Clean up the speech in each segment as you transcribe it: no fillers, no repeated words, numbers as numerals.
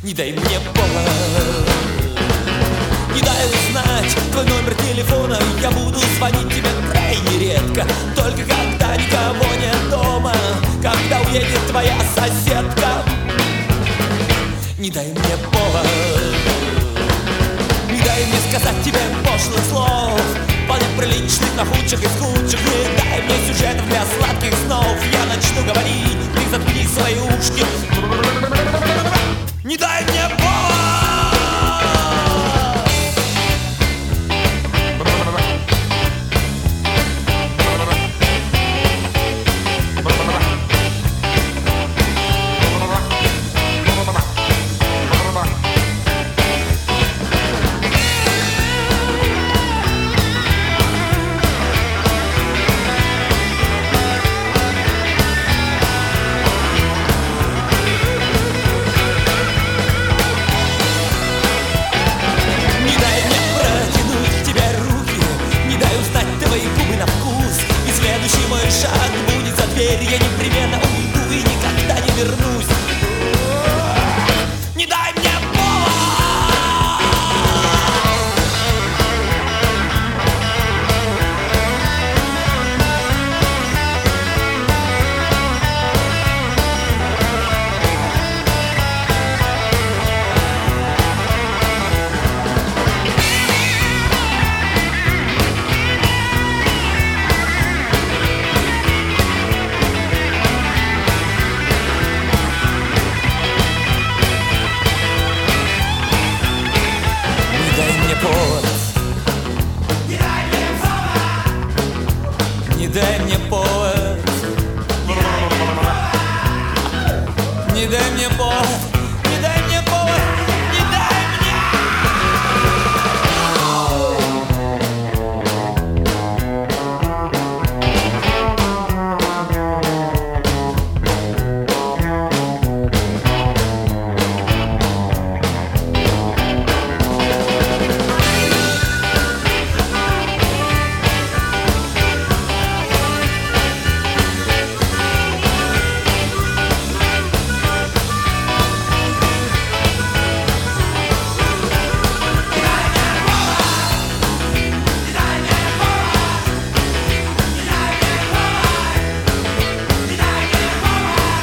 Не дай мне повод, не дай узнать твой номер телефона. Я буду звонить тебе крайне редко, только когда никого нет дома, когда уедет твоя соседка. Не дай мне повод, не дай мне сказать тебе пошлых слов, вполне приличных, но худших из худших. Не дай мне сюжетов для сладких снов. Я начну говорить, ты заткни свои ушки. Не дай мне повод. Мой шаг будет за дверь, я непременно уйду и никогда не вернусь. Не дай мне не дай мне повод, не дай мне повод, не дай мне повод, не дай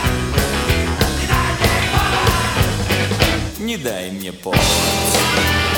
Не дай мне повод.